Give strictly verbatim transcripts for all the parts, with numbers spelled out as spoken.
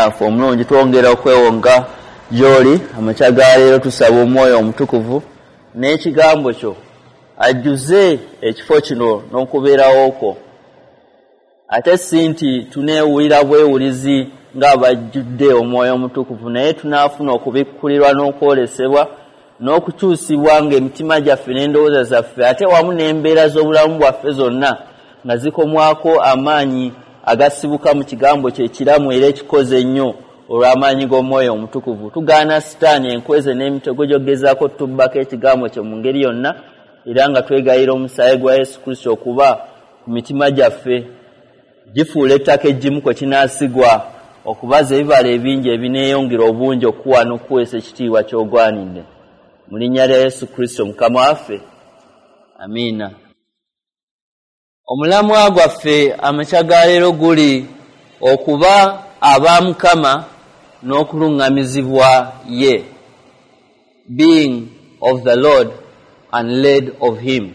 afu omulungi twongera okwewonga gy'oli amakya leero tusaba omwoyo omutukuvu n'ekigambo kyo ajjuze ekifo kino n'okubeerawo kwo ate si nti tuneewulira bwewulizi ng'abajjudde omwoyo omutukuvu naye tunaafuna okubikkulirwa n'okwolesebwa n'okukyusibwa ng'emitima gyaffe n'endowooza zaffe ate wamu n'embeera z'obulamu bwaffe zonna nga zikomwako amaanyi agasibuka mu kigambo kye ekiramu era ekikoze ennyo olw'amaanyi g'omwoyo omutukuvu. Tugaana sitaani enkweze n'emitego gy'ogezaako tubbako ekigambo kye mu ngeri yonna era nga twegayira omusaayi gwa Yesu Kristo okuba ku mitima gyaffe gifuula ettaka eggimu kwe kinaasigwa okubaza ebibala ebingi ebineeyongera obungi okuwa n'okuweesa ekitiibwa ky'ogwanidde. Mu linnya lya Yesu Kristo Mukama waffe, amiina. Omulamwa gwaffe amakya ga leero guli okuba aba Mukama n'okuluŋŋamizibwa ye, being of the Lord and led of him.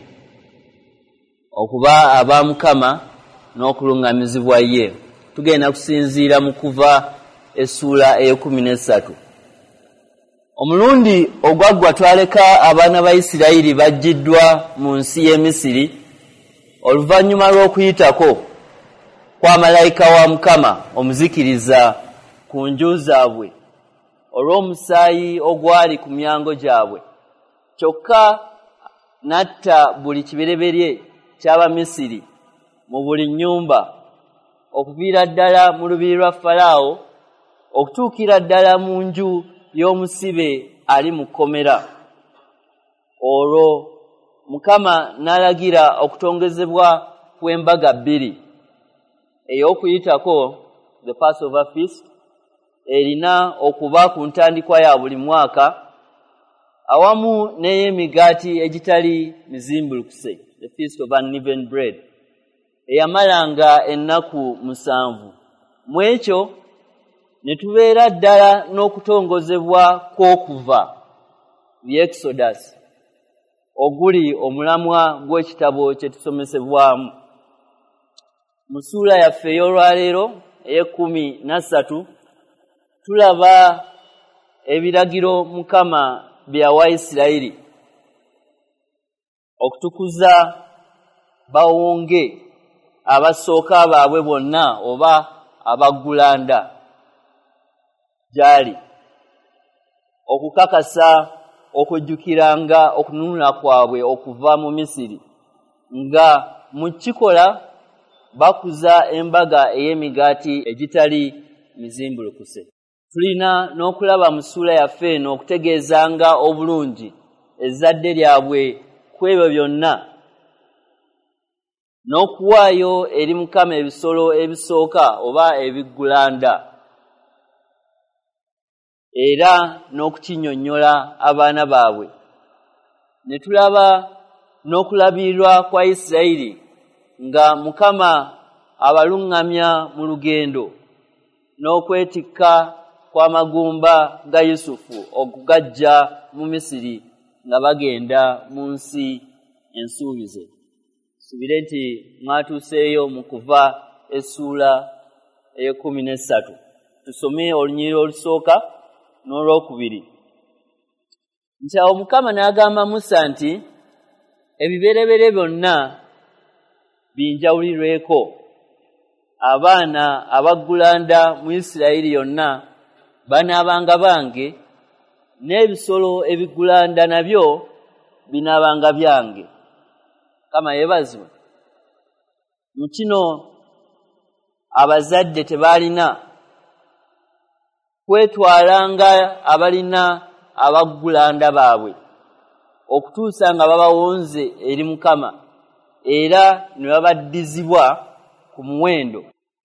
Okuba aba Mukama n'okuluŋŋamizibwa ye. Tugenda kusinziira mu Kuva essuula ey'ekumi n'essatu. Omulundi ogwaggwa twaleka abaana ba Isirayiri baggiddwa mu nsi y'e Misiri oluvannyuma lw'okuyitako kwa malayika wa Mukama omuzikiriza ku nju zaabwe olw'omusaayi ogwali ku myango gyabwe. Kyokka n'atta buli kibereberye ky'Abamisiri mu buli nnyumba okuviira ddala mu lubiri lwa Falaawo okutuukira ddala mu nju y'omusibe ali mu kkomera. Olwo Mukama n'alagira okutongezebwa kw'embaga bbiri ey'okuyitako, the Passover feast, erina okuba ku ntandikwa ya buli mwaka awamu n'ey'emigaati egitali mizimbulukuse, the feast of unleavened bread, eyamalanga ennaku musanvu. Mu ekyo ne tubeera ddala n'okutongozebwa kw'okuva, the Exodus, oguli omulamwa gw'ekitabo kye tusomesebwamu. Mu ssuula yaffe ey'olwaleero ey'ekkumi na ssatu tulaba ebiragiro Mukama bye yawa Isirayiri okutukuza bawonge abasooka baabwe bonna oba abaggulanda gy'ali, okukakasa okujjukiranga okununula kwabwe okuva mu Misiri, nga mu kikola bakuza embaga ey'emigaati egitali mizimbulukuse. Tulina n'okulaba mu ssuula yaffe eno okutegeezanga obulungi ezzadde lyabwe ku ebyo byonna n'okuwaayo eri Mukama ebisolo ebisooka oba ebiggulanda, era n'okukinnyonnyola abaana baabwe. Ne tulaba n'okulabirirwa kwa Isirayiri nga Mukama abaluŋŋamya mu lugendo n'okwetikka kw'amagumba ga Yusufu okugajja mu Misiri nga bagenda mu nsi ensuubize. Subire nti mwatuuseeyo mu Kuva essuula ey'ekkumi n'essatu. Tusome olunyiriri olusooka n'olwokubiri. Nti awo Mukama n'agamba Musa nti ebibereberye byonna binjawulirweko, abaana abaggulanda mu Isirayiri yonna banaabanga bange, n'ebisolo ebiggulanda nabyo binaabanga byange. Kama yeebazibwe. Mu kino abazadde tebaalina kwetwalanga abalina abaggulanda baabwe okutuusa nga babawonze eri Mukama era ne babaddizibwa ku muwendo,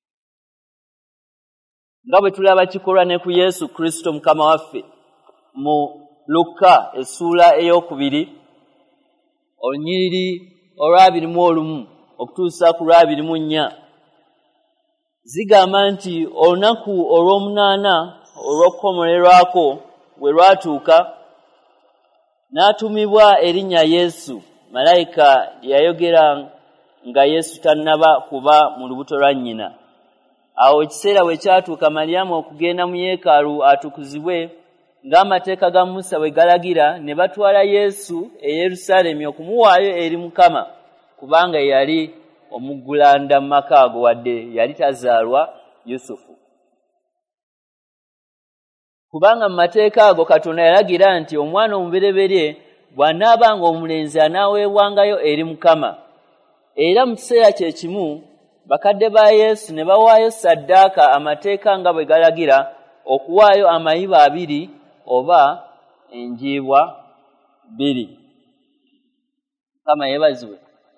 nga bwe tulaba kikolwa ne ku Yesu Kristo Mukama waffe mu Luka essuula ey'okubiri olunyiriri olwabiri mu olumu okutuusa ku lwabiri mu nnya. Zigamba nti olunaku olw'omunaana olw'okukomolerwako bwe lwatuuka, n'atumibwa erinnya Yesu, malayika yayogera nga Yesu tannaba kuba mu lubuto lwa nnyina. Awo ekiseera bwe kyatuuka Maliyamu okugenda mu yeekaalu atukuzibwe ng'amateeka ga Musa bwe galagira, ne batwala Yesu e Yerusaalemi okumuwaayo eri Mukama, kubanga yali omuggulanda mu maka ago wadde yali tazaalwa Yusufu. Kubanga mu mateeka ago Katonda yalagira nti omwana omubereberye bw'anaabanga omulenzi anaaweebwangayo eri Mukama. Era mu kiseera kye kimu bakadde ba Yesu ne bawaayo ssaddaaka amateeka nga bwe galagira, okuwaayo amayiba abiri oba enjiibwa bbiri. Mukama yeebazibwe.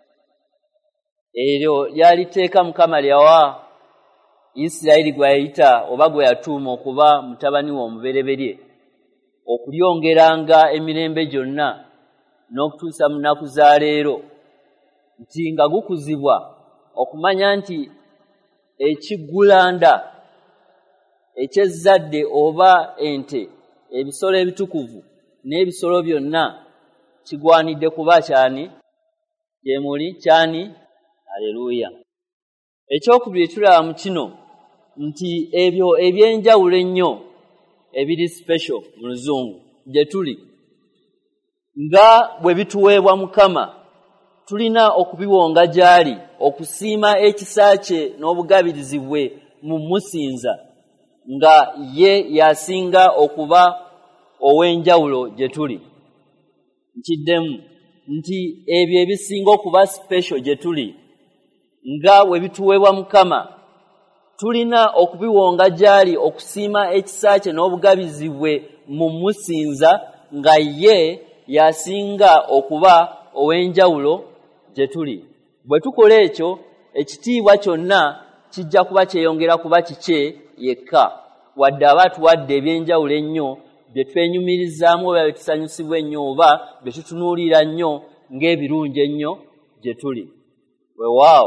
Eryo lyali tteeka Mukama lyawa Isirayiri gwe yayita oba gwe yatuuma okuba mutabani we omubereberye, okulyongeranga emirembe gyonna n'okutuusa mu nnaku za leero, nti nga gukuzibwa okumanya nti ekiggulanda ekyezzadde oba ente, ebisolo ebitukuvu n'ebisolo byonna kigwanidde kuba kyani? Gyemuli kyani? Aleluya. Ekyokubiri tulaba mu kino nti ebyo ebyenjawulo ennyo ebiri special mu Luzungu gye tuli, nga bwe bituweebwa Mukama, tulina okubiwonga gy'ali, okusiima ekisa kye n'obugabirizi bwe mu musinza, nga ye yasinga okuba ow'enjawulo gye tuli. Nkiddemu nti ebyo ebisinga okuba special gye tuli, nga bwe bituweebwa Mukama, tulina okubiwonga gy'ali, okusiima ekisa kye n'obugabizi bwe mu musinza, nga ye yasinga okuba ow'enjawulo gye tuli. Bwe tukola ekyo, ekitiibwa kyonna kijja kuba kyeyongera kuba kikye yekka, wadde aba tuwadde ebyenjawulo ennyo bye twenyumirizaamu oba bye tusanyusibwa ennyo oba bye tutunuulira nnyo ng'ebirungi ennyo gye tuli. Weewaawo.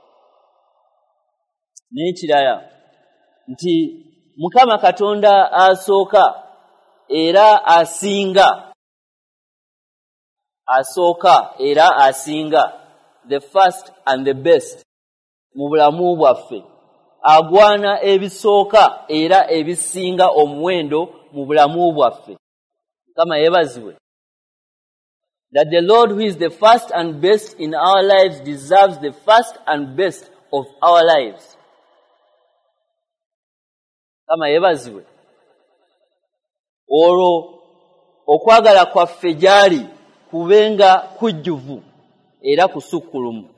N'ekirala nti Mukama Katonda asooka era asinga, asooka era asinga, the first and the best mu bulamu bwaffe, agwana ebisooka era ebisinga omuwendo mu bulamu bwaffe. Mukama yeebazibwe. That the Lord who is the first and best in our lives deserves the first and best of our lives. Mukama yeebazibwe. Olwo okwagala kwaffe gy'ali kubenga kujjuvu era kusukkulumu.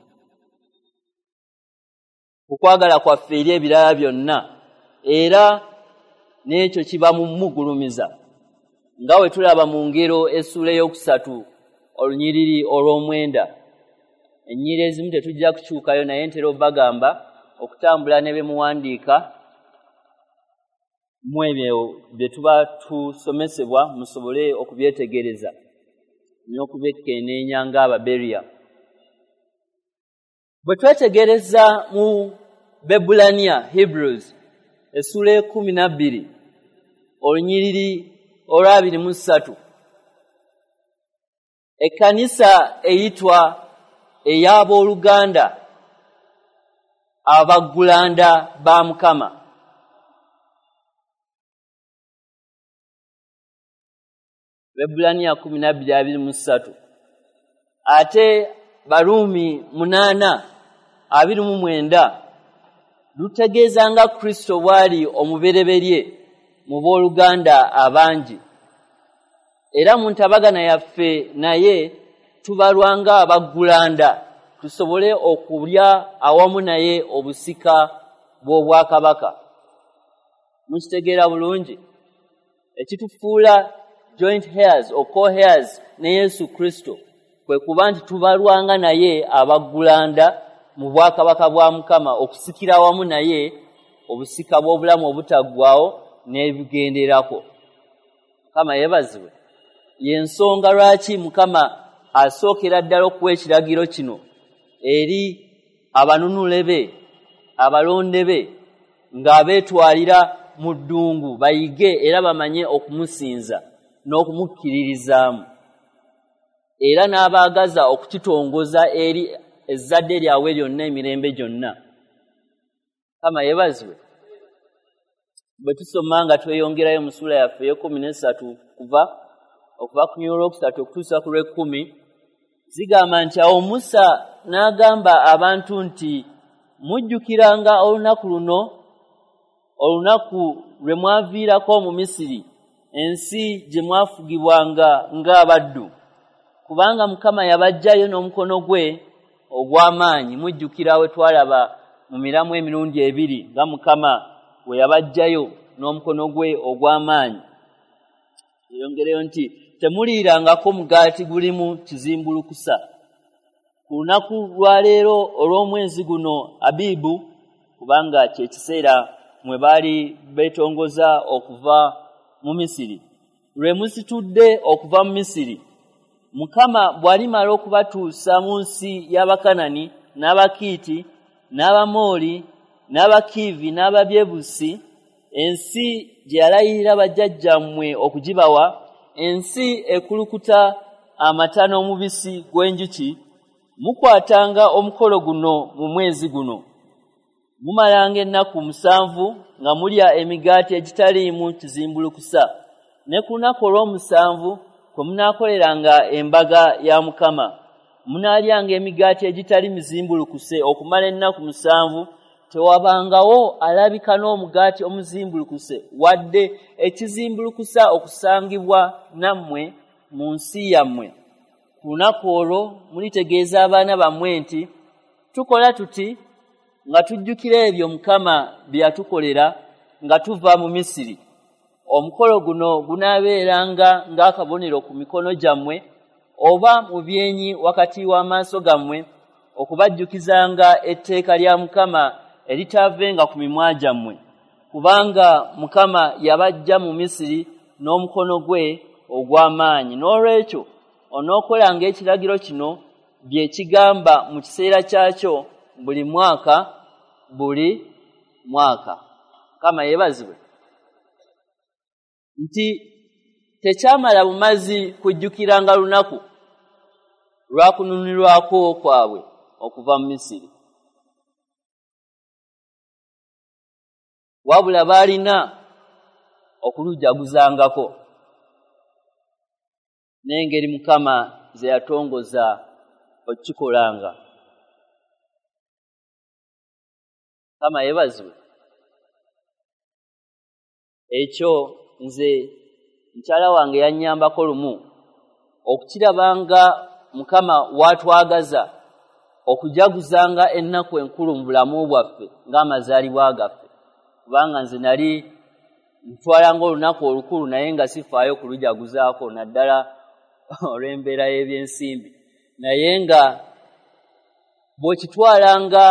Okwagala kwaffe eri ebirala byonna, era n'ekyo kiba mu mugulumiza, nga we tulaba mu ngero essuula ey'okusatu olunyiriri olw'omwenda. Ennyiri ezimu tetujja kukyukayo, naye ntera obbagamba okutambula ne bemuwandiika mu ebyo bye tuba tusomesebwa musobole okubyetegereza n'okubekkenneenya ng'Ababeria. Bwe twetegereza mu Bebulaniya, Hebrews, essuula ekumi na bbiri olunyiriri olwabiri mu ssatu, ekkanisa eyitwa ey'abooluganda abaggulanda ba Mukama. Bebulaniya kumi na bbiri abiri mu ssatu. Ate Baruumi munaana abiri mu mwenda lutegeeza nga Kristo bw'ali omubereberye mu booluganda abangi, era mu ntabagana yaffe naye tubalwa nga abaggulanda, tusobole okulya awamu naye obusika bw'obwakabaka. Mukitegeera bulungi ekitufuula joint heirs or co-heirs ne Yesu Kristo kwe kuba nti tubalwanga naye abaggulanda mu bwakabaka bwa Mukama, okusikira wamu naye obusika bw'obulamu obutaggwaawo n'ebigenderako. Mukama yeebazibwe. Y'ensonga lwaki Mukama asookera ddala okuwa ekiragiro kino eri abanunule be, abalonde be, ng'abeetwalira mu ddungu bayige era bamanye okumusinza n'okumukkiririzaamu, era n'abaagaza okukitongoza eri ezzadde lyabwe lyonna emirembe gyonna. Mukama yeebazibwe. bwe tusoma nga tweyongerayo mu sura yaffe ey'ekkumi n'essatu kuva okuva ku Olwokusatu okutuusa ku Lw'ekkumi, zigamba nti awo Musa n'agamba abantu nti, mujjukiranga olunaku luno, olunaku lwe mwaviirako mu Misiri, ensi gye mwafugibwanga ng'abaddu, kubanga Mukama yabaggyayo n'omukono gwe ogw'amaanyi. Mujjukira we twalaba mu Miramu emirundi ebiri nga Mukama we yabaggyayo n'omukono gwe ogw'amaanyi. Yongereyo nti, temuliirangako mugaati gulimu kizimbulukusa. Ku lunaku lwa leero olw'omwezi guno Abibu, kubanga kye kiseera mwe baali beetongoza okuva mu Misiri, lwe musitudde okuva mu Misiri, Mukama bw'alimala okubatuusa mu nsi y'Abakanani n'Abakiiti n'Abamooli n'Abakiivi n'Ababyebusi, ensi gye yalayirira bajjajjammwe okugibawa, ensi ekulukuta amata n'omubisi gw'enjuki, mukwatanga omukolo guno mu mwezi guno. Mumalanga ennaku musanvu nga mulya emigaati egitaliimu kizimbulukusa, ne ku lunaku olw'omusanvu kwe munaakoleranga embaga ya Mukama, munaalyanga emigaati egitali mizimbulukuse okumala ennaku musanvu. Tewabangawo alabika n'omugaati omuzimbulukuse wadde ekizimbulukusa okusangibwa nammwe mu nsi yammwe. Ku lunaku olwo mulitegeeza abaana bammwe nti, tukola tuti nga tujjukira ebyo Mukama bye yatukolera nga tuva mu Misiri. Omukolo guno gunaabeeranga ng'akabonero ku mikono gyammwe oba mu byenyi wakati w'amaaso gammwe, okubajjukizanga etteeka lya Mukama eritaavenga ku mimwa gyammwe, kubanga Mukama yabaggya mu Misiri n'omukono gwe ogw'amaanyi. N'olwekyo onookolanga ekiragiro kino bye kigamba mu kiseera kyakyo buli mwaka buli mwaka. Mukama yeebazibwe. Nti tekyamala bumazi kujjukiranga lunaku lwa kununulwako kwabwe okuva mu Misiri, wabula baalina okulujaguzangako n'engeri Mukama ze yatongoza okukikolanga. Mukama yeebazibwe. Ekyo nze mukyala wange yannyambako lumu okukirabanga Mukama waatwagaza okujaguzanga ennaku enkulu mu bulamu bwaffe ng'amazaalibwa gaffe, kubanga nze nali ntwalanga olunaku olukulu naye nga sifaayo kulujaguzaako naddala olw'embeera y'ebyensimbi, naye nga bw'okitwalanga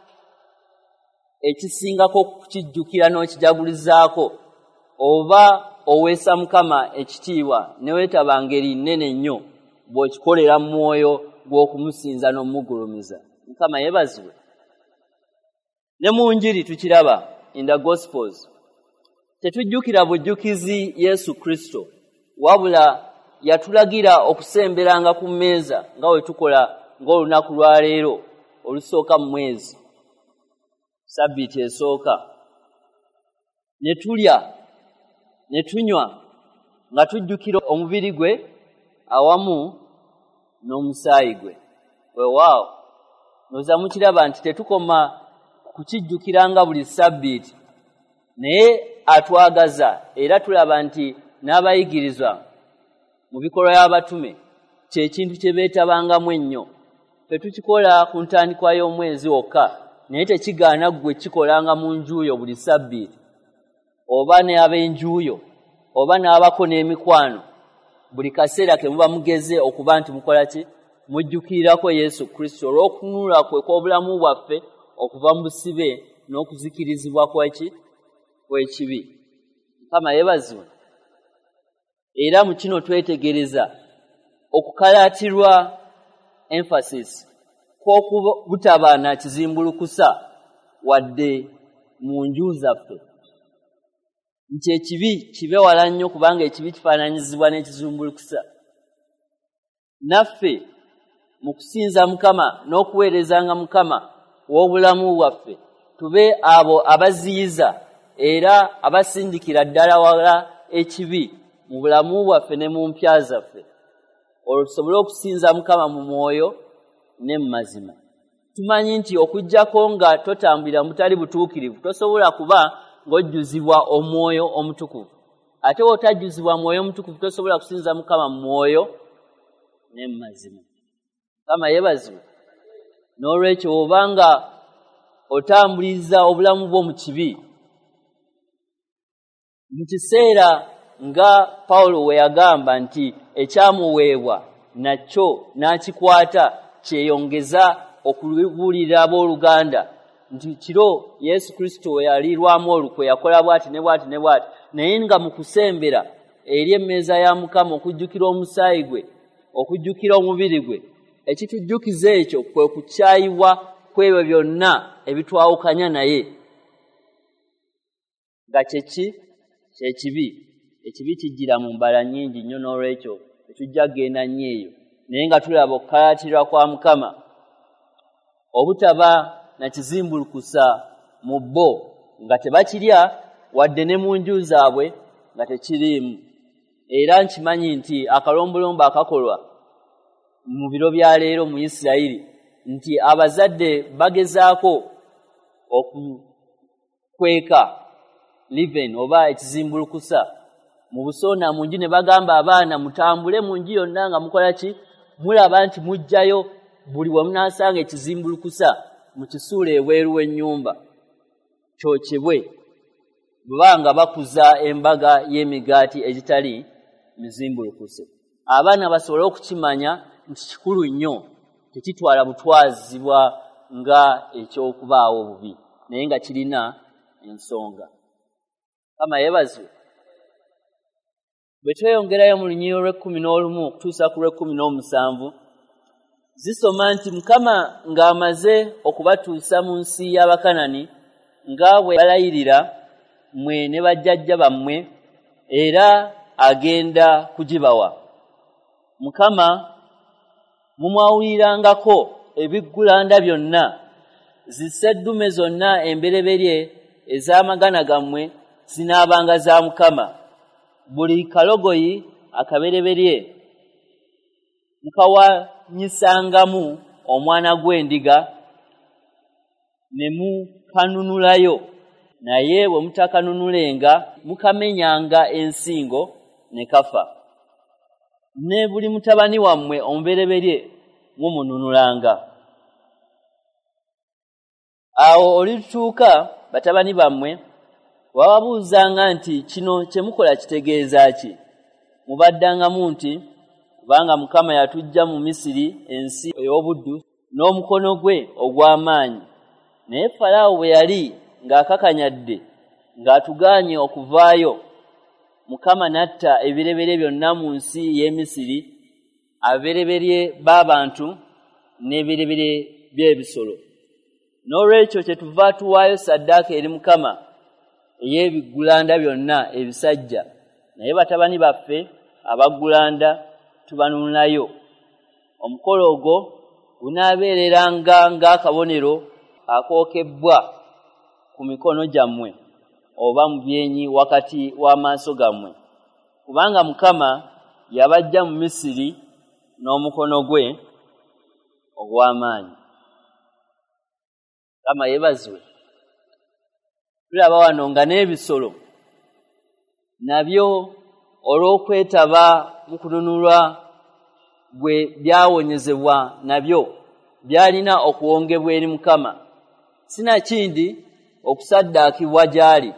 ekisingako kukijjukira n'okijagulizaako oba oweesa Mukama ekitiibwa ne weetaba ngeri nnene nnyo bw'okikolera mu mwoyo gw'okumusinza n'omugulumiza. Mukama yeebazibwe. Ne mu njiri tukiraba in the Gospels, tetujjukira bujjukizi Yesu Kristo, wabula yatulagira okusemberanga ku mmeeza nga we tukola ng'olunaku lwa leero olusooka mu mwezi, sabbiiti esooka, ne tulya ne tunywa nga tujjukira omubiri gwe awamu n'omusaayi gwe. Weewaawo, noza mukiraba nti tetukoma kukijjukiranga buli sabbiiti, naye atwagaza era tulaba nti n'abayigirizwa mu bikolwa y'abatume kye kintu kye beetabangamu ennyo. Fe tukikola ku ntandikwa y'omwezi wokka, naye tekigaana ggwe kikolanga mu njuuyo buli sabbiiti, oba ne ab'enjuuyo oba n'abako n'emikwano, buli kaseera ke muba mugeze okuba nti mukola ki? Mujjukirirako Yesu Kristo olw'okununula kwe kw'obulamu bwaffe okuva mu busibe n'okuzikirizibwa kwaki? Kw'ekibi. Mukama yeebazibwe. Era mu kino twetegereza okukalaatirwa emphasis kw'okubutabaana kizimbulukusa wadde mu nju zaffe. Nti ekibi kibe wala nnyo kubanga ekibi kifaananyizibwa n'ekizimbulukusa. Naffe mu kusinza Mukama n'okuweerezanga Mukama w'obulamu bwaffe tube abo abaziyiza era abasindikira ddala wala ekibi mu bulamu bwaffe ne mu mpya zaffe olwo tusobole okusinza Mukama mu mwoyo ne mu mazima. Tumanyi nti okujjako nga totambulira mutali butuukirivu tosobola kuba ng'ojjuzibwa omwoyo omutukuvu. Ate otajjuzibwa mwoyo omutukuvu tosobola kusinza Mukama mu mwoyo ne mu mazima. Mukama yeebazibwe. N'olwekyo obanga otambuliza obulamu bwo mu kibi mu kiseera nga Pawulo we yagamba nti ekyamuweebwa nakyo n'akikwata kyeyongeza okubuulira abooluganda nti kiro Yesu Kristo we yaliirwamu olukwe yakola bw'ati ne bw'ati ne bw'ati, naye nga mu kusembera eri emmeeza ya Mukama okujjukira omusaayi gwe, okujjukira omubiri gwe, ekitujjukiza ekyo kwe kukyayibwa kwebyo byonna ebitwawukanya naye nga kyeki kyekibi. Ekibi kijjira mu mbala nnyingi nnyo, n'olwekyo tetujja genda nnyo eyo, naye nga tulaba okukalatirwa kwa Mukama obutaba na kizimbulukusa mu bo nga tebakirya wadde ne mu nju zaabwe nga tekiriimu. Era nkimanyi nti akalombolombo akakolwa mu biro bya leero mu Isirayiri nti abazadde bagezaako okukweka liven oba ekizimbulukusa mu busoona mu nju ne bagamba abaana mutambule mu nju yonna nga mukola ki, mulaba nti mujjayo buli we munaasanga ekizimbulukusa mukisuula ebweru w'ennyumba kyokebwe bwanga bakuza embaga y'emigaati egitali mizimbulukuse. Abaana basobole okukimanya nti kikulu nnyo, tekitwala butwazibwa nga eky'okubaawo obubi, naye nga kirina ensonga. Kama yeebazibwe. Bwe tweyongerayo mu lunyiriro lw'ekkumi n'olumu okutuusa ku lw'ekkumi n'omusanvu zisoma nti Mukama ng'amaze okubatuusa mu nsi y'Abakanani nga bwe balayirira mmwe ne bajjajja bammwe, era agenda kugibawa. Mukama mumwawulirangako ebiggulanda byonna, zisseddume zonna embereberye ez'amagana gammwe zinaabanga za Mukama. Buli kalogoyi akabereberye mukawanyisangamu omwana gw'endiga ne mukanunulayo, naye bwe mutakanunulenga mukamenyanga ensingo ne kafa. Ne buli mutabani wammwe omubereberye mumununulanga. Awo olituuka batabani bammwe wababuuzanga nti kino kye mukola kitegeeza ki? Mubaddangamu nti kubanga Mukama yatujja mu Misiri, ensi ey'obuddu, n'omukono gwe ogw'amaanyi. Naye Falaawo bwe yali ng'akakanyadde ng'atugaanye okuvaayo, Mukama n'atta ebireberye byonna mu nsi y'e Misiri, abireberye b'abantu n'ebireberye by'ebisolo. N'olwekyo kyetuva tuwaayo ssaddaaka eri Mukama ey'ebiggulanda byonna ebisajja, naye batabani baffe abaggulanda tubanunulayo. Omukolo ogwo gunaabeereranga ng'akabonero akookebbwa ku mikono gyammwe oba mu byenyi wakati w'amaaso gammwe, kubanga Mukama yabaggya mu Misiri n'omukono gwe ogw'amaanyi. Mukama yeebazibwe. Tulaba wano nga n'ebisolo nabyo olw'okwetaba mu kununulwa bwe byawonyezebwa nabyo byalina okuwongebwa eri Mukama, sinakindi okusaddaakibwa gyali,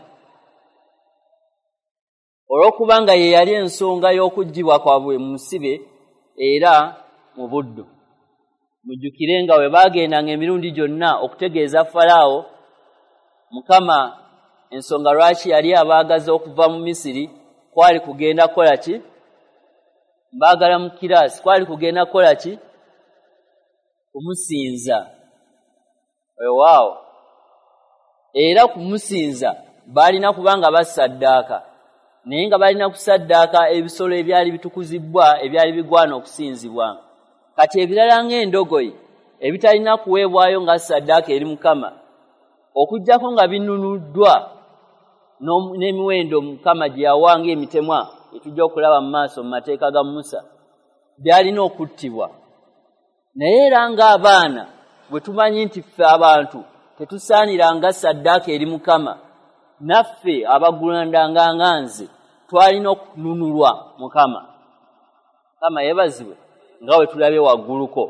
olw'okubanga ye yali ensonga y'okuggyibwa kwabwe mu musibe era mu buddu. Mujjukire nga bwe baagendanga emirundi gyonna okutegeeza Falaawo Mukama ensonga lwaki yali abaagaza okuva mu Misiri kwali kugenda kukola ki? Mbaagala mu kiraasi, kwali kugenda kukola ki? Kumusinza. Wewaawo. Era kumusinza baalina kubanga basaddaaka, naye nga balina kusaddaaka ebisolo ebyali bitukuzibbwa ebyali bigwana okusinzibwa. Kati ebirala ng'endogoyi ebitalina kuweebwayo nga saddaaka eri Mukama, okujjako nga binunuddwa n'emiwendo Mukama gye yawanga emitemwa etujja okulaba mu maaso mu mateeka ga Musa byalina okuttibwa. Naye era ng'abaana bwe tumanyi nti ffe abantu tetusaaniranga ssaddaaka eri Mukama, naffe abagulandanga nga nze twalina okununulwa Mukama. Mukama yeebazibwe nga bwe tulabye wagguluko.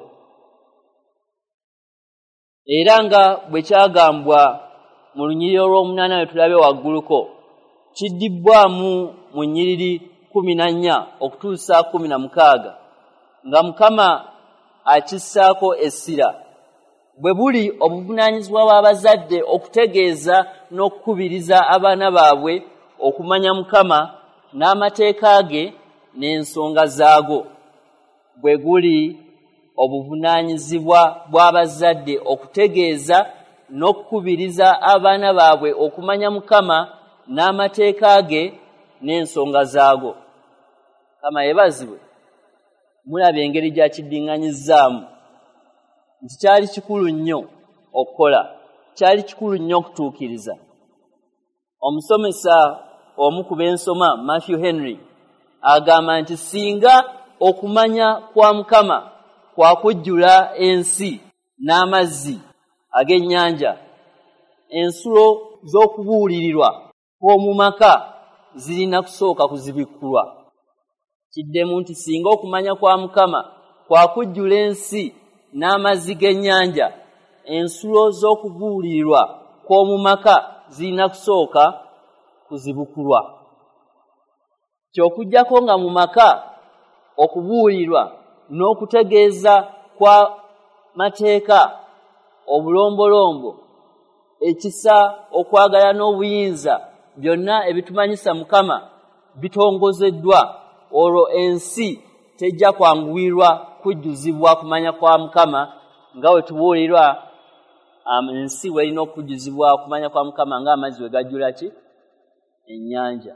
Era nga bwe kyagambwa mu lunyiriri olw'omunaana lwe tulabye wagguluko, kiddibbwamu mu nnyiriri kkumi na nnya okutuusa kkumi na mukaaga, nga Mukama akissaako essira, bwe buli obuvunaanyizibwa bw'abazadde okutegeeza n'okukubiriza abaana baabwe okumanya Mukama n'amateeka ge n'ensonga zaago. Bwe guli obuvunaanyizibwa bw'abazadde okutegeeza n'okukubiriza abaana baabwe okumanya Mukama n'amateeka ge n'ensonga zaago. Mukama yeebazibwe. Mulaba engeri gy'akiddiŋŋanyizzaamu nti kyali kikulu nnyo okukola, kyali kikulu nnyo okutuukiriza. Omusomesa omu ku b'ensoma Matthew Henry agamba nti singa okumanya kwa Mukama kwa kujjula ensi n'amazzi ag'ennyanja, ensulo z'okubuulirirwa kw'omu maka zirina kusooka kuzibikkulwa. Kiddemu nti singa okumanya kwa Mukama kwa kujjula ensi n'amazzi g'ennyanja, ensulo z'okubuulirirwa kw'omu maka zirina kusooka kuzibukulwa. Ky'okuggyako nga mu maka okubuulirwa n'okutegeeza kwa mateeka, obulombolombo, ekisa, okwagala n'obuyinza, byonna ebitumanyisa Mukama bitongozeddwa, olwo ensi tejja kwanguwirwa kujjuzibwa kumanya kwa Mukama nga bwe tubuulirwa ensi welina okujjuzibwa kumanya kwa Mukama ng'amazzi we gajjula ki? Ennyanja.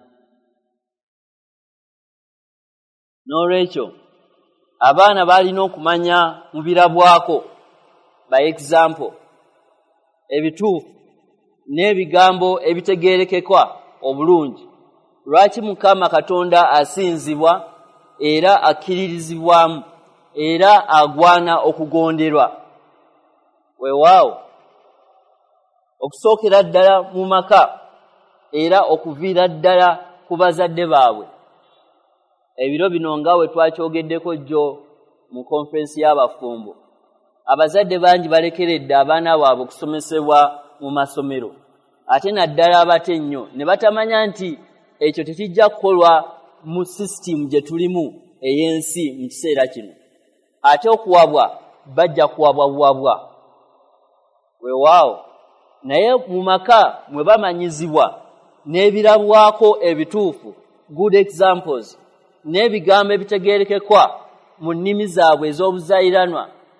N'olwekyo abaana balina okumanya mu birabwako, by example, ebituufu n'ebigambo ebitegeerekekwa obulungi, lwaki Mukama Katonda asinzibwa era akkiririzibwamu era agwana okugonderwa. Weewaawo okusookera ddala mu maka era okuviira ddala ku bazadde baabwe. Ebiro bino nga we twakyogeddeko jjo mu konferensi y'abafumbo, abazadde bangi balekeredde abaana baabwe okusomesebwa mu masomero, ate naddala abato ennyo ne batamanya nti ekyo tekijja kukolwa mu sisitimu gye tulimu ey'ensi mu kiseera kino, ate okuwabwa bajja kuwabwa buwabwa. Weewaawo naye mu maka mwe bamanyizibwa n'ebirabwako ebituufu, good examples, n'ebigambo ebitegeerekekwa mu nnimi zaabwe ez'obuzayiranwa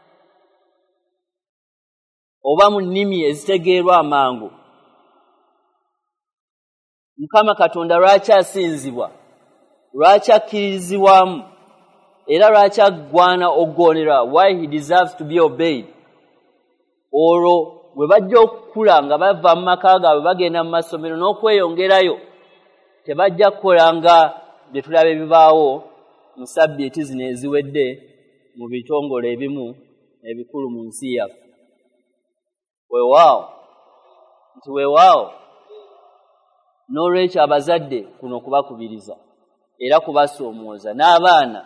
oba mu nnimi ezitegeerwa amangu. Mukama Katonda lwaki asinzibwa, lwaki akkiririzibwamu era lwaki agwana okugonderwa, why he deserves to be obeyed. Olwo bwe bajja okukula nga bava mu maka gaabwe bagenda mu masomero n'okweyongerayo, tebajja kukola nga bye tulaba ebibaawo mu sabbiiti zino eziwedde mu bitongole ebimu ebikulu mu nsi yaffe. Weewaawo nti weewaawo, n'olwekyo abazadde kuno kubakubiriza era kubasoomooza. N'abaana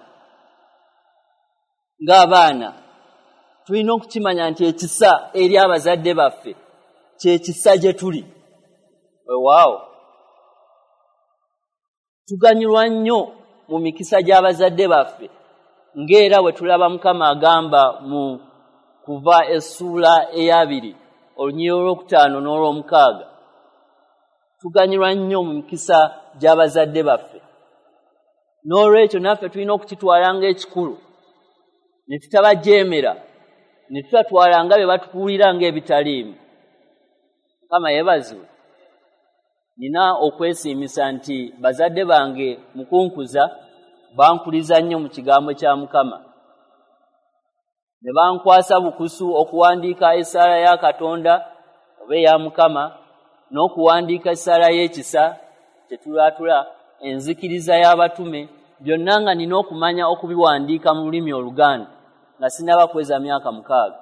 ng'abaana tulina okukimanya nti ekisa eri abazadde baffe kye kisa gye tuli. Weewaawo tuganyulwa nnyo mu mikisa gy'abazadde baffe, ng'era bwe tulaba Mukama agamba mu Kuva essuula eyabiri olunyiriri olwokutaano n'olwomukaaga. Tuganyulwa nnyo mu mikisa gy'abazadde baffe, n'olwekyo naffe tulina okukitwala ng'ekikulu, ne tutabajeemera, ne tutatwala nga bye batukuulira ng'ebitaliimu. Mukama yeebazibwe. Nina okwesiimisa nti bazadde bange mukunkuza bankuliza nnyo mu kigambo kya Mukama, ne bankwasa bukusu okuwandiika essaala ya Katonda oba eya Mukama n'okuwandiika essaala y'ekisa kyetulaatula enzikiriza y'abatume byonna nga nina okumanya okubiwandiika mu lulimi Oluganda nga sinaba kweza myaka mukaaga.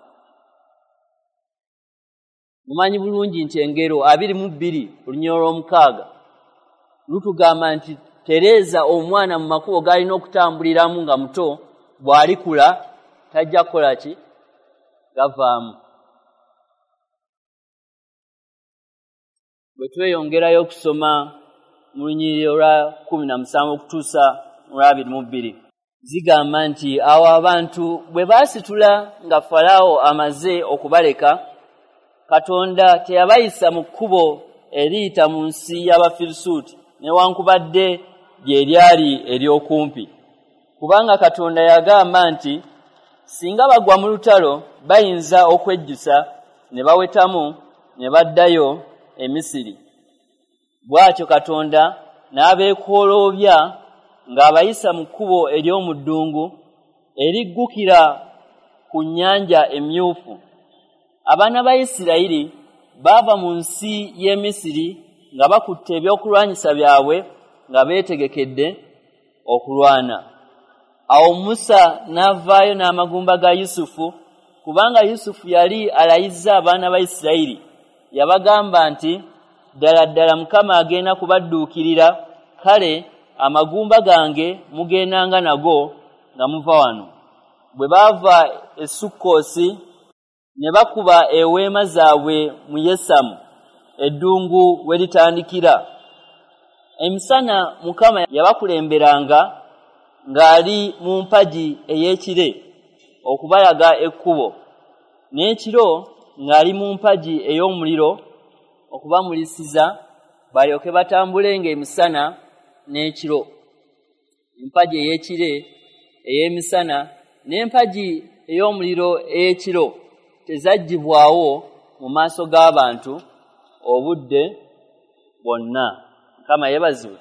Mumanyi bulungi nti engero abiri mu bbiri olunyolo lw'omukaaga lutugamba nti Tereeza omwana mu makubo g'alina okutambuliramu nga muto bw'alikula tajja kukola ki? Gavaamu. Bwe tweyongerayo okusoma mu lunyiriri olwa kkumi na musanvu okutuusa mu lwabiri mu bbiri zigamba nti awo abantu bwe baasitula nga Falaawo amaze okubaleka, Katonda teyabayisa mu kkubo eriyita mu nsi y'Abafirisuuti newankubadde lye lyali ery'okumpi, kubanga Katonda yagamba nti singa bagwa mu lutalo bayinza okwejjusa ne bawetamu ne baddayo e Misiri. Bw'atyo Katonda n'abeekooloobya ng'abayisa mu kkubo ery'omu ddungu eriggukira ku nnyanja emyufu. Abaana ba Isirayiri baava mu nsi y'e Misiri nga bakutte ebyokulwanyisa byabwe nga beetegekedde okulwana. Awo Musa n'avaayo n'amagumba ga Yusufu, kubanga Yusufu yali alayizza abaana ba Isirayiri. Yabagamba nti ddala ddala Mukama agenda kubadduukirira, kale amagumba gange mugendanga nago nga muva wano. Bwe baava e Sukkoosi ne bakuba eweema zaabwe mu Yesamu eddungu we litandikira. Emisana Mukama yabakulemberanga ng'ali mu mpagi ey'ekire okubalaga ekkubo, n'ekiro ng'ali mu mpagi ey'omuliro okubamulisiza balyoke batambulenga emisana n'ekiro. Empagi ey'ekire ey'emisana n'empagi ey'omuliro ey'ekiro tezaggyibwawo mu maaso g'abantu obudde bwonna. Mukama yeebazibwe.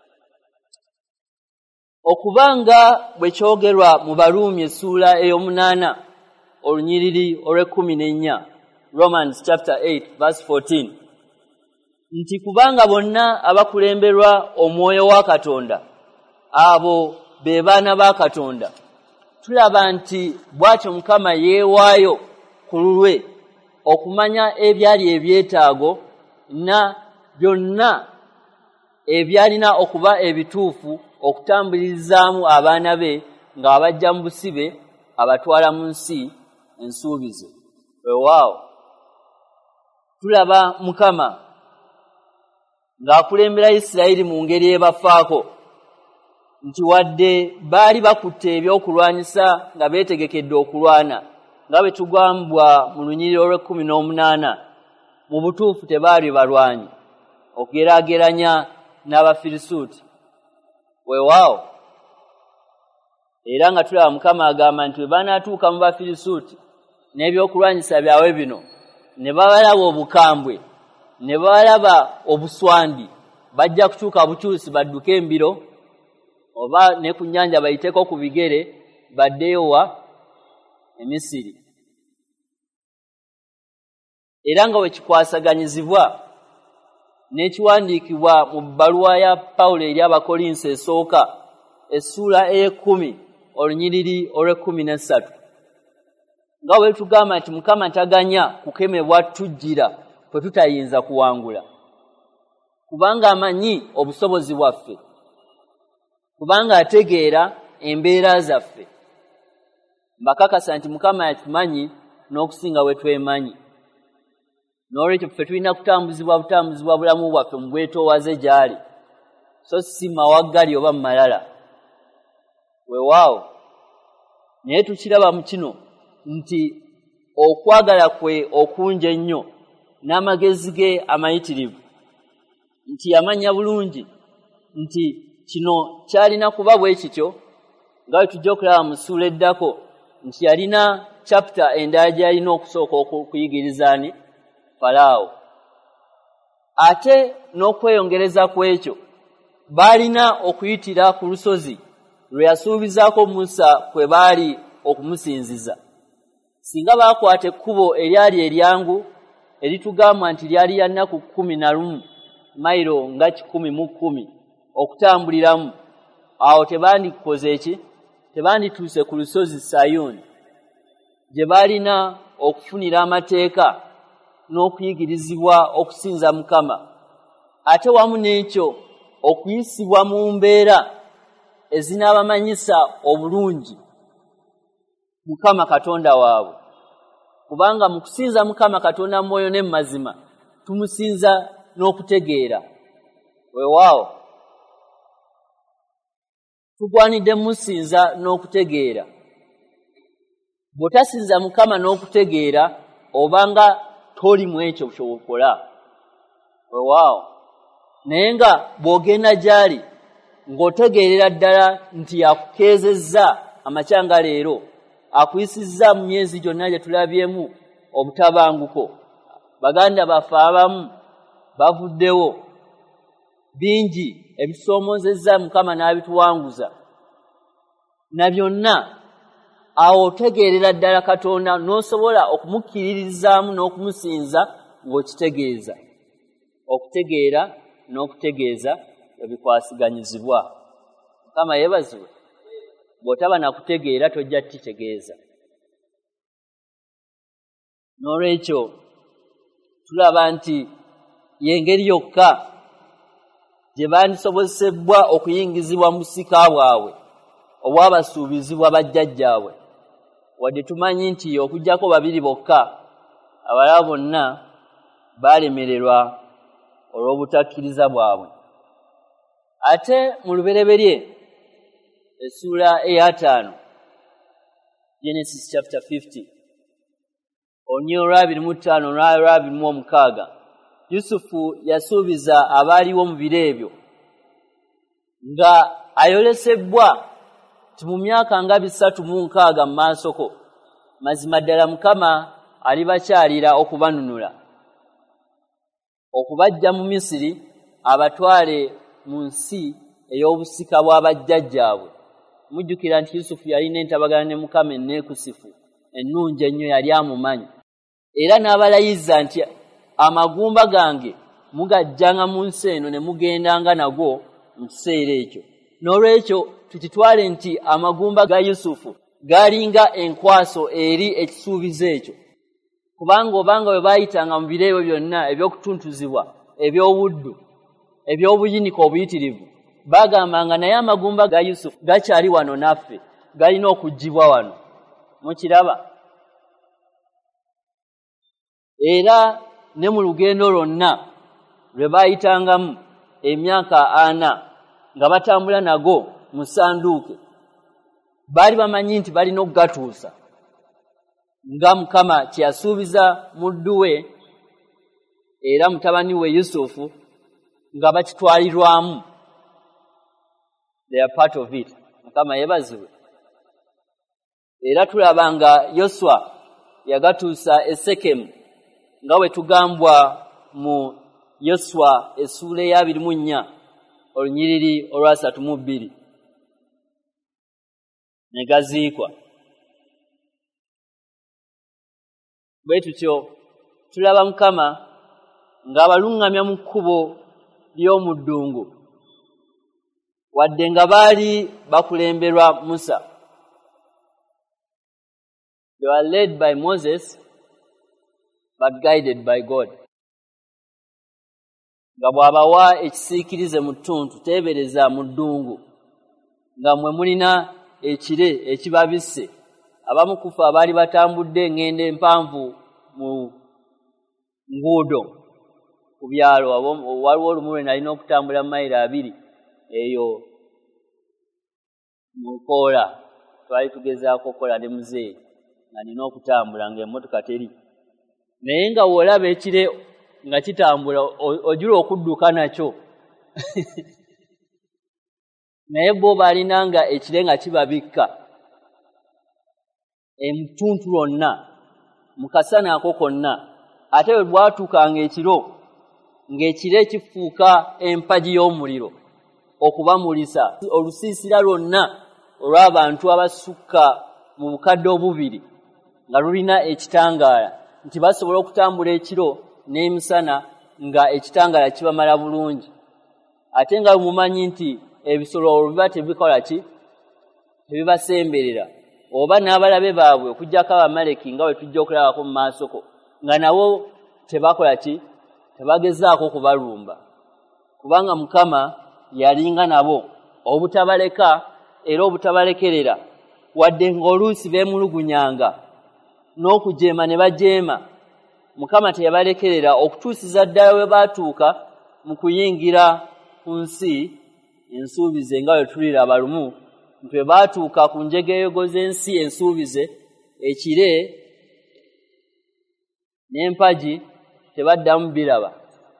Okubanga bwe kyogerwa mu Baruumi essuula ey'omunaana olunyiriri olw'ekkumi n'ennya, Romans chapter eight verse fourteen, nti kubanga bonna abakulemberwa Omwoyo wa Katonda abo be baana ba Katonda. Tulaba nti bw'atyo Mukama yeewaayo ku lulwe okumanya ebyali ebyetaago na byonna ebyalina okuba ebituufu okutambulirizaamu abaana be ng'abajja mu busibe abatwala mu nsi ensuubizo. Weewaawo tulaba Mukama ng'akulembera Isirayiri mu ngeri ebafaako, nti wadde baali bakutte ebyokulwanyisa nga beetegekedde okulwana nga bwe tugambwa mu lunyiriri olw'ekkumi n'omunaana, mu butuufu tebaali balwanyi okugeraageranya n'Abafirisuuti. Weewaawo era nga tulaba Mukama agamba nti bwe banaatuuka mu Bafirisuuti n'ebyokulwanyisa byabwe bino ne babalaba obukambwe ne babalaba obuswandi, bajja kukyuka bukyusi badduke embiro oba ne ku nnyanja bayiteko ku bigere baddeyo wa e Misiri. Era nga bwe kikwasaganyizibwa n'ekiwandiikibwa mu bbaluwa ya Pawulo eri Abakolinso esooka essuula ey'ekkumi olunyiriri olw'ekkumi n'essatu, nga bwe tugamba nti Mukama taganya kukemebwa tujjira kwe tutayinza kuwangula, kubanga amanyi obusobozi bwaffe, kubanga ategeera embeera zaffe. Mbakakasa nti Mukama yatumanyi n'okusinga we twemanyi. N'olwekyo ffe tulina kutambuzibwa butambuzibwa bulamu bwaffe mu bwetoowaze gy'ali, so si mawaggali oba mu malala. Weewaawo naye tukiraba mu kino nti okwagala kwe okungi ennyo n'amagezi ge amayitirivu, nti yamanya bulungi nti kino kyalina kuba bwe kityo, nga bwe tujja okulaba mu ssuula eddako nti yalina chapita endala gye yalina okusooka okuyigirizaani Falaawo. Ate n'okweyongereza ku ekyo baalina okuyitira ku lusozi lwe yasuubizaako Musa kwe baali okumusinziza. Singa baakwata ekkubo eryali eryangu eritugamba nti lyali lya nnaku kkumi na lumu mayiro nga kikumi mu kkumi okutambuliramu, awo tebandikoze eki? Tebandituuse ku lusozi Sayuni gye balina okufunira amateeka n'okuyigirizibwa okusinza Mukama, ate wamu n'ekyo okuyisibwa mu mbeera ezinaabamanyisa obulungi Mukama Katonda waabwe. Kubanga mu kusinza Mukama Katonda mwoyo ne mazima tumusinza n'okutegeera. Weewaawo tugwanidde musinza n'okutegeera. Bw'otasinza Mukama n'okutegeera obanga toli mu ekyo ky'okola. Weewaawo naye nga bw'ogenda gy'ali ng'otegeerera ddala nti yakukeezezza amakyanga leero, akuyisizza mu myezi gyonna gye tulabyemu obutabanguko. Baganda baffe abamu bavuddewo, bingi ebitusoomozezza Mukama n'abituwanguza na byonna. Awo otegeerera ddala Katonda n'osobola okumukkiririzaamu n'okumusinza ng'okitegeeza. Okutegeera n'okutegeeza ebikwasiganyizibwa. Mukama yeebazibwe. Bw'otaba na kutegeera tojja kitegeeza. N'olwekyo tulaba nti y'engeri yokka gye bandisobozesebwa okuyingizibwa mu busika bwabwe obwabasuubizibwa bajjajjaabwe, wadde tumanyi nti okuggyako babiri bokka abalala bonna baalemererwa olw'obutakkiriza bwabwe. Ate mu lubereberye essuula ey'ataano, Genesis chapter fifty, olunyiriri olwabiri mu ttaano olwabiri mu omukaaga, Yusufu yasuubiza abaaliwo mu biro ebyo nga ayolesebbwa ti mu myaka nga bisatu mu nkaaga mu maasoko, mazima ddala Mukama alibakyalira okubanunula, okubaggya mu Misiri abatwale mu nsi ey'obusika bw'abajjajjaabwe. Mujjukira nti Yusufu yalina entabagana ne Mukama enneekusifu ennungi ennyo, yali amumanyi, era n'abalayiza nti amagumba gange mugajjanga mu nsi eno ne mugendanga nago mu kiseera ekyo. N'olwekyo tukitwale nti amagumba ga Yusufu galinga enkwaso eri ekisuubizo ekyo, kubanga obanga bwe baayitanga mu biro ebyo byonna eby'okutuntuzibwa, eby'obuddu, eby'obuyinike obuyitirivu, bagambanga naye amagumba ga Yusufu gakyali wano naffe, galina okuggyibwa wano. Mukiraba? Era ne mu lugendo lwonna lwe baayitangamu emyaka ana nga batambula nago mu ssanduuke, baali bamanyi nti balina okugatuusa nga Mukama kye yasuubiza muddu we era mutabani we Yusufu nga bakitwalirwamu. They are part of it. Mukama yeebazibwe. Era tulaba nga Yoswa yagatuusa e Sekemu nga bwe tugambwa mu Yoswa essuula ey'abiri mu nnya olunyiriri olwasatu mu bbiri. Ne gaziikwa. Bwe tutyo tulaba Mukama ng'abaluŋŋamya mu kkubo ly'omu ddungu, wadde nga baali bakulemberwa Musa. They were led by Moses but guided by God. Nga bw'abawa ekisiikirize mu ttuntu, teebereza mu ddungu nga mwe mulina ekire ekibabisse. Abamu ku ffe abaali batambudde eŋŋendo empanvu mu nguudo ku byalo, waliwo olumu lwe nalina okutambula mayiro abiri eyo mu Koola, twali tugezaako okukola ne muzeeyi nga nina okutambula ng'emmotoka teri. Naye nga w'olaba ekire nga kitambula ojula okudduka nakyo. Naye bo baalina nga ekire nga kibabikka emutuntu lwonna mu kasana ako konna, ate bwe bwatuukanga ekiro ng'ekire kifuuka empagi y'omuliro okubamulisa olusiisira lwonna olw'abantu abasukka mu bukadde obubiri nga lulina ekitangaala nti basobola okutambula ekiro n'emisana nga ekitangala kibamala bulungi. Ate nga mumanyi nti ebisolo biba tebikola ki tebibasemberera oba n'abalabe baabwe okujjako Abamaleki nga bwe tujja okulabako mu maasoko nga nabo tebakola ki tebagezaako kubalumba kubanga Mukama yalinga nabo obutabaleka era obutabalekerera wadde ng'oluusi beemulugunyanga n'okujeema ne bajeema Mukama teyabalekerera okutuusiza ddala we baatuuka mu kuyingira ku nsi ensuubize nga bwe tulira abalumu nti bwe baatuuka ku njegeyogo z'ensi ensuubize ekire n'empagi tebaddamu biraba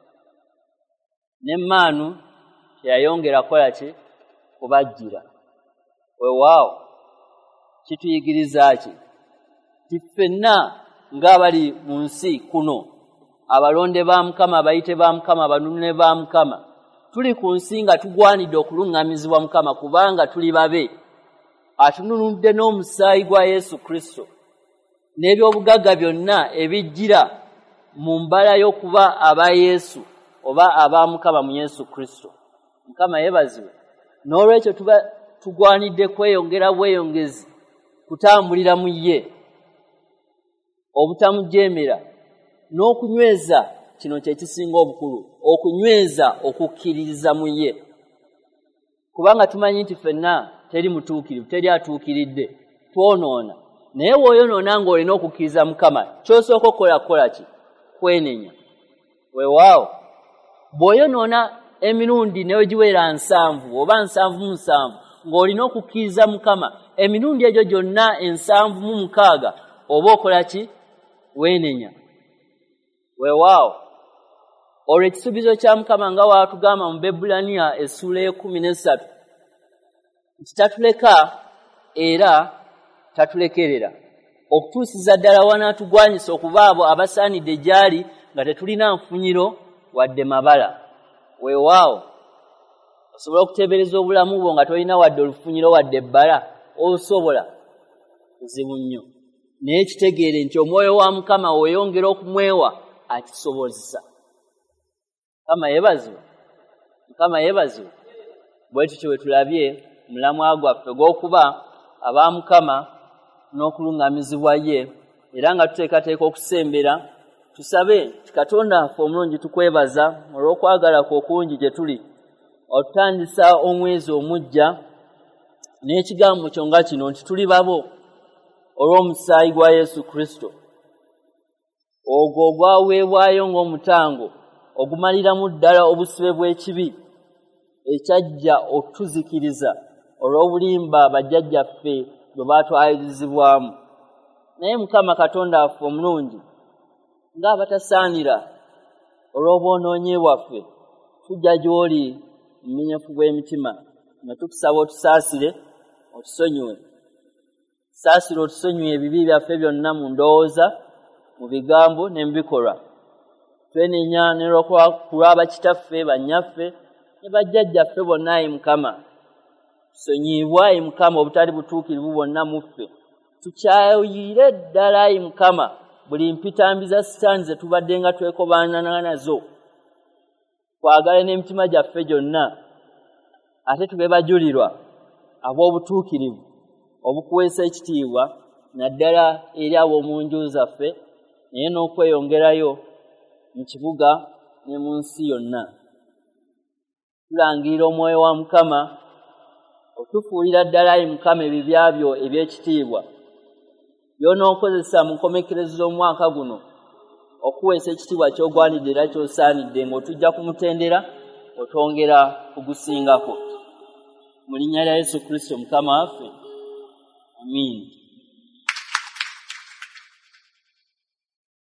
n'emmaanu teyayongera kukola ki kubajjira. Weewaawo kituyigiriza ki ti ffenna ng'abali mu nsi kuno abalonde ba Mukama abayite ba Mukama abanunule ba Mukama tuli ku nsi nga tugwanidde okuluŋŋamizibwa Mukama kubanga tuli babe atununudde n'omusaayi gwa Yesu Kristo n'ebyobugagga byonna ebijjira mu mbala y'okuba aba Yesu oba aba Mukama mu Yesu Kristo. Mukama yeebazibwe. N'olwekyo tuba tugwanidde kweyongera bweyongezi kutambulira mu ye obutamujeemera n'okunyweza kino kye kisinga obukulu okunyweza okukkiririza mu ye kubanga tumanyi nti ffenna teri mutuukirivu teri atuukiridde twonoona naye bw'oyonoona ng'olina okukkiriza Mukama ky'osooka okukola kukola ki kwenenya. Weewaawo bw'oyonoona emirundi ne wegiwera nsanvu oba nsanvu mu nsanvu ng'olina okukkiriza Mukama emirundi egyo gyonna ensanvu mu mukaaga oba okola ki weenenya. Weewaawo olwo ekisuubizo kya Mukama nga waatugamba mu Bebulaniya essuula y'ekkumi n'essatu nti tatuleka era tatulekerera okutuusiza ddala wanaatugwanyisa okuba abo abasaanidde gy'ali nga tetulina nfunyiro wadde mabala. Weewaawo osobola okuteebereza obulamu bwo nga tolina wadde olufunyiro wadde ebbala osobola kuzibu nnyo naye kitegeere nti omwoyo wa Mukama weeyongera okumwewa akisobozesa. Mukama yeebazibwe. Mukama yeebazibwe. Bwe tutyo bwe tulabye mulamwa gwaffe gw'okuba aba Mukama n'okuluŋŋamizibwa ye era nga tuteekateeka okusembera tusabe ti Katonda ffe omulungi tukwebaza olw'okwagala kwe okungi gye tuli otutandisa omwezi omujja n'ekigambo kyo nga kino nti tuli babo olw'omusaayi gwa Yesu Kristo ogwo ogwaweebwayo ng'omutango ogumaliramu ddala obusibe bw'ekibi ekyajja okutuzikiriza olw'obulimba bajjajjaffe bwe baatwayirizibwamu. Naye Mukama Katonda waffe omulungi ng'abatasaanira olw'obwonoonyi bwaffe tujja gy'oli mu munyefu bw'emitima nga tukusaba otusaasire otusonyiwe. Saasira otusonyiwe ebibi byaffe byonna mu ndowooza mu bigambo ne mu bikolwa. Twenenya ne lw'abakitaffe bannyaffe ne bajjajjaffe bonna ayi Mukama. Tusonyiibwa ayi Mukama obutali butuukirivu bwonna mu ffe. Tukyayire ddala ayi Mukama buli mpitambi za sitaani ze tubadde nga twekobaanana nazo. Twagale n'emitima gyaffe gyonna ate tube bajulirwa ab'obutuukirivu obukuweesa ekitiibwa naddala eri ab'omu nju zaffe naye n'okweyongerayo mu kibuga ne mu nsi yonna. Tulangirira omwoyo wa Mukama otufuulira ddala ayi Mukama ebibyabyo eby'ekitiibwa by'onookozesa mu nkomekerero z'omwaka guno okuweesa ekitiibwa ky'ogwanidde era ky'osaanidde ng'otujja kumutendera otwongera kugusingako. Mu linnya lya Yesu Kristo Mukama waffe. Amiina.